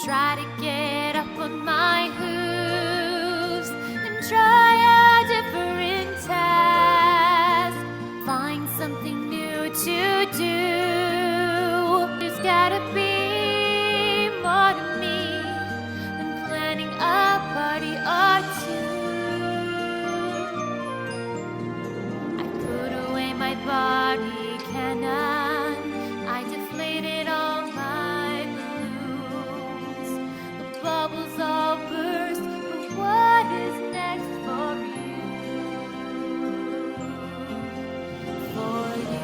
try to get up on my hooves and try a different task. Find something new to do. There's gotta be more to me than planning a party or two. I put away my body cannon. I deflated all my balloons. The bubbles all burst, but what is next for you? For you.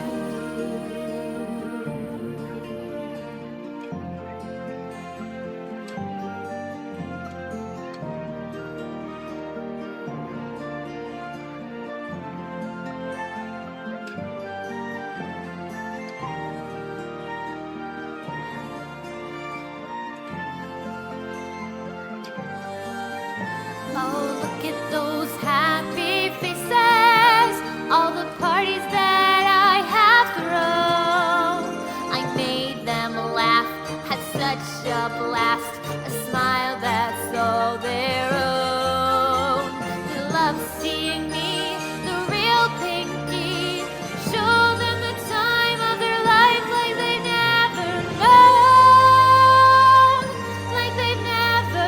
Oh, look at those happy faces, all the parties that I have thrown. I made them laugh, had such a blast, a smile that's all their own. They love seeing me, the real Pinky, show them the time of their life like they've never known, like they've never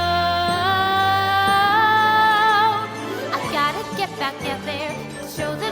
known. I gotta get back out there, show them